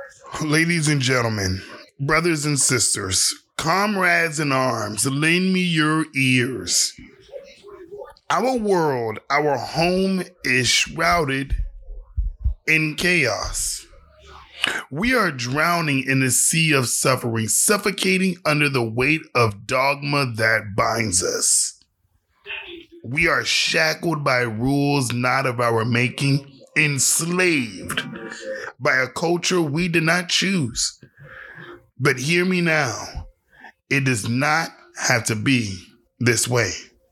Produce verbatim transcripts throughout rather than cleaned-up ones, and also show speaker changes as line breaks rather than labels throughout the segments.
Ladies and gentlemen, brothers and sisters, comrades in arms, lend me your ears. Our world, our home is shrouded in chaos. We are drowning in a sea of suffering, suffocating under the weight of dogma that binds us. We are shackled by rules not of our making, enslaved by a culture we did not choose. But hear me now, it does not have to be this way.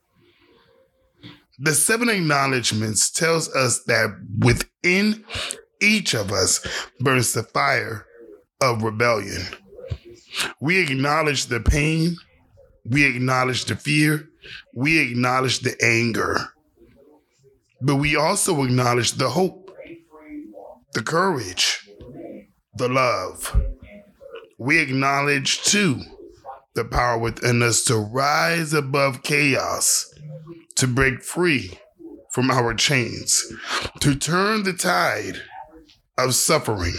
The seven acknowledgments tells us that within each of us burns the fire of rebellion. We acknowledge the pain, we acknowledge the fear, we acknowledge the anger, but we also acknowledge the hope, the courage, the love. We acknowledge, too, the power within us to rise above chaos, to break free from our chains, to turn the tide of suffering.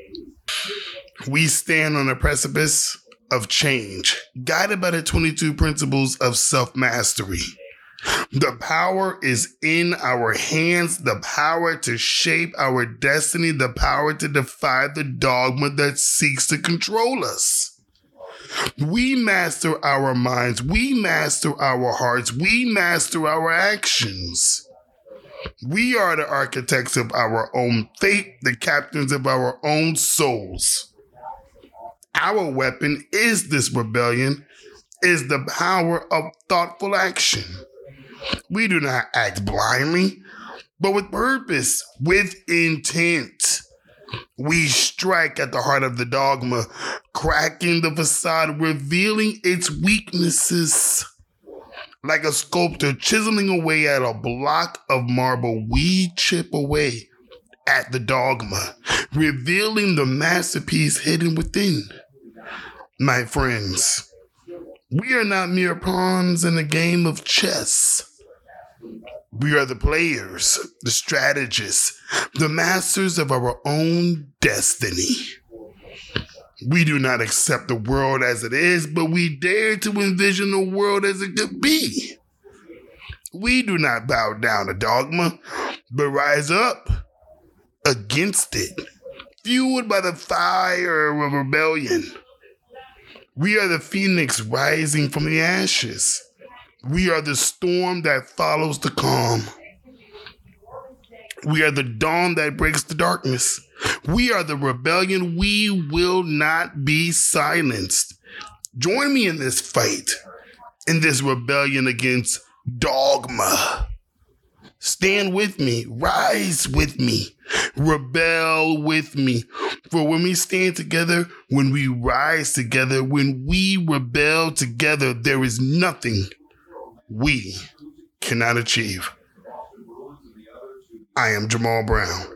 We stand on a precipice of change, guided by the twenty-two principles of self-mastery. The power is in our hands, the power to shape our destiny, the power to defy the dogma that seeks to control us. We master our minds, we master our hearts, we master our actions. We are the architects of our own fate, the captains of our own souls. Our weapon is this rebellion, is the power of thoughtful action. We do not act blindly, but with purpose, with intent. We strike at the heart of the dogma, cracking the facade, revealing its weaknesses. Like a sculptor chiseling away at a block of marble, we chip away at the dogma, revealing the masterpiece hidden within. My friends, we are not mere pawns in a game of chess. We are the players, the strategists, the masters of our own destiny. We do not accept the world as it is, but we dare to envision the world as it could be. We do not bow down to dogma, but rise up against it, fueled by the fire of rebellion. We are the phoenix rising from the ashes. We are the storm that follows the calm. We are the dawn that breaks the darkness. We are the rebellion. We will not be silenced. Join me in this fight, in this rebellion against dogma. Stand with me, rise with me, rebel with me. For when we stand together, when we rise together, when we rebel together, there is nothing we cannot achieve. I am Jamal Brown.